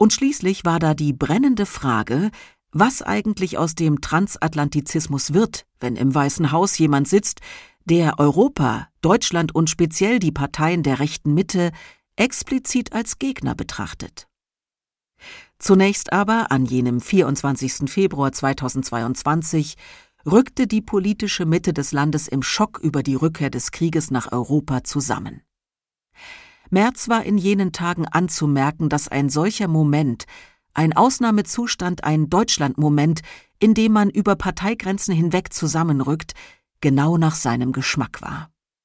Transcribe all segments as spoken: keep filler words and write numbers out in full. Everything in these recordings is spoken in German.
Und schließlich war da die brennende Frage, was eigentlich aus dem Transatlantizismus wird, wenn im Weißen Haus jemand sitzt, der Europa, Deutschland und speziell die Parteien der rechten Mitte explizit als Gegner betrachtet. Zunächst aber, an jenem vierundzwanzigsten Februar zweitausendzweiundzwanzig, rückte die politische Mitte des Landes im Schock über die Rückkehr des Krieges nach Europa zusammen. Merz war in jenen Tagen anzumerken, dass ein solcher Moment, ein Ausnahmezustand, ein Deutschlandmoment, in dem man über Parteigrenzen hinweg zusammenrückt, genau nach seinem Geschmack war.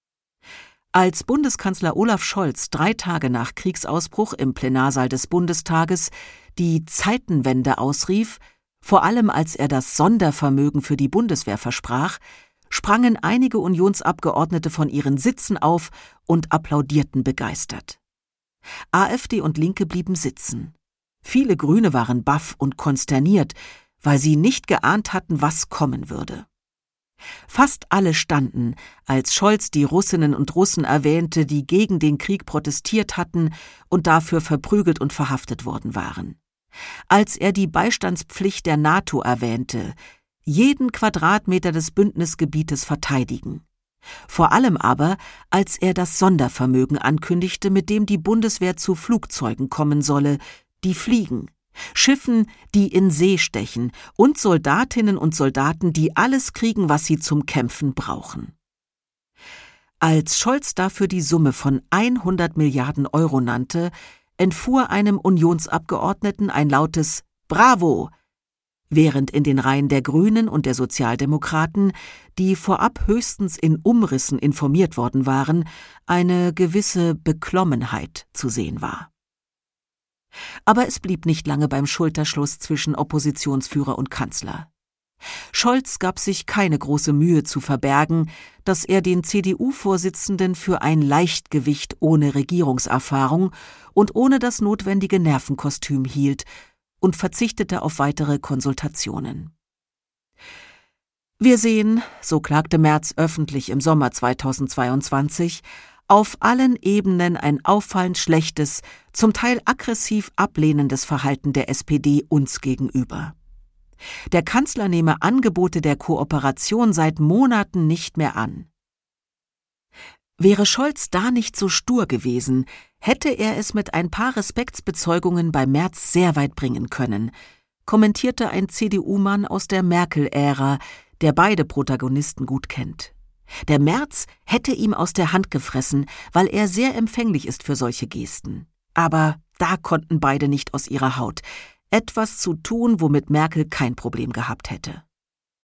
Als Bundeskanzler Olaf Scholz drei Tage nach Kriegsausbruch im Plenarsaal des Bundestages die Zeitenwende ausrief, vor allem als er das Sondervermögen für die Bundeswehr versprach, sprangen einige Unionsabgeordnete von ihren Sitzen auf und applaudierten begeistert. AfD und Linke blieben sitzen. Viele Grüne waren baff und konsterniert, weil sie nicht geahnt hatten, was kommen würde. Fast alle standen, als Scholz die Russinnen und Russen erwähnte, die gegen den Krieg protestiert hatten und dafür verprügelt und verhaftet worden waren. Als er die Beistandspflicht der NATO erwähnte, jeden Quadratmeter des Bündnisgebietes verteidigen. Vor allem aber, als er das Sondervermögen ankündigte, mit dem die Bundeswehr zu Flugzeugen kommen solle, die fliegen, Schiffen, die in See stechen und Soldatinnen und Soldaten, die alles kriegen, was sie zum Kämpfen brauchen. Als Scholz dafür die Summe von hundert Milliarden Euro nannte, entfuhr einem Unionsabgeordneten ein lautes »Bravo!«, während in den Reihen der Grünen und der Sozialdemokraten, die vorab höchstens in Umrissen informiert worden waren, eine gewisse Beklommenheit zu sehen war. Aber es blieb nicht lange beim Schulterschluss zwischen Oppositionsführer und Kanzler. Scholz gab sich keine große Mühe zu verbergen, dass er den C D U-Vorsitzenden für ein Leichtgewicht ohne Regierungserfahrung und ohne das notwendige Nervenkostüm hielt und verzichtete auf weitere Konsultationen. Wir sehen, so klagte Merz öffentlich im Sommer zweitausendzweiundzwanzig, auf allen Ebenen ein auffallend schlechtes, zum Teil aggressiv ablehnendes Verhalten der S P D uns gegenüber. Der Kanzler nehme Angebote der Kooperation seit Monaten nicht mehr an. Wäre Scholz da nicht so stur gewesen, hätte er es mit ein paar Respektsbezeugungen bei Merz sehr weit bringen können, kommentierte ein C D U-Mann aus der Merkel-Ära, der beide Protagonisten gut kennt. Der Merz hätte ihm aus der Hand gefressen, weil er sehr empfänglich ist für solche Gesten. Aber da konnten beide nicht aus ihrer Haut. Etwas zu tun, womit Merkel kein Problem gehabt hätte.